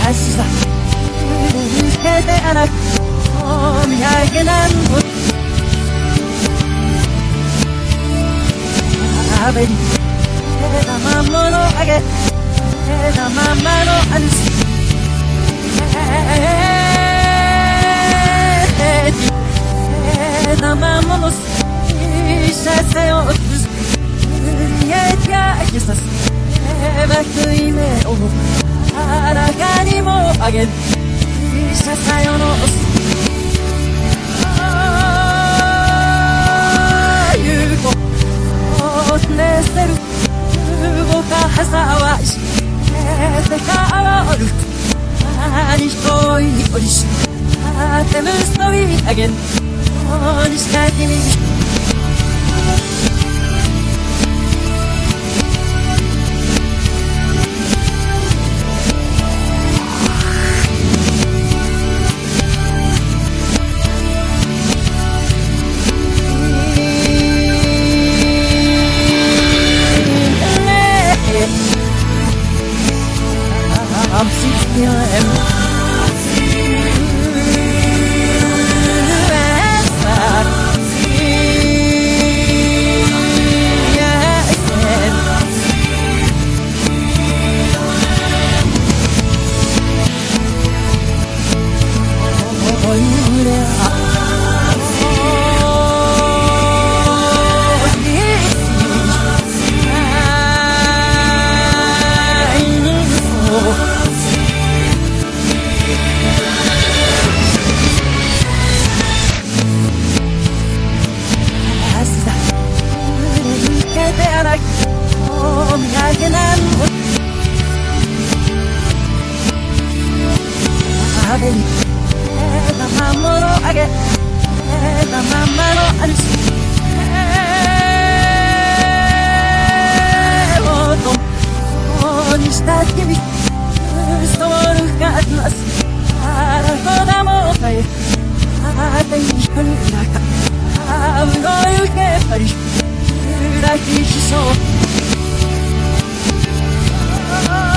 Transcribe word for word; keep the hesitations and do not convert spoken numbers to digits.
さ抜けてあなくお土産なんぼ食べに枝まんものあげ枝まんまのあるし枝まんものシャセを崩すリエティアキサスバクイメオあらかにもあげるシャサヨのオスゆうこねせる動かはさわしてかわるあにひといおりしあてむすといあげんおにしかきみI'm sixteen andお土産なんぼ食べに枝まんものあげ枝まんまのあるしおとおにした君ストールがありますあらこだもかえあてにひくになかあうのゆけぱり裏ひしそう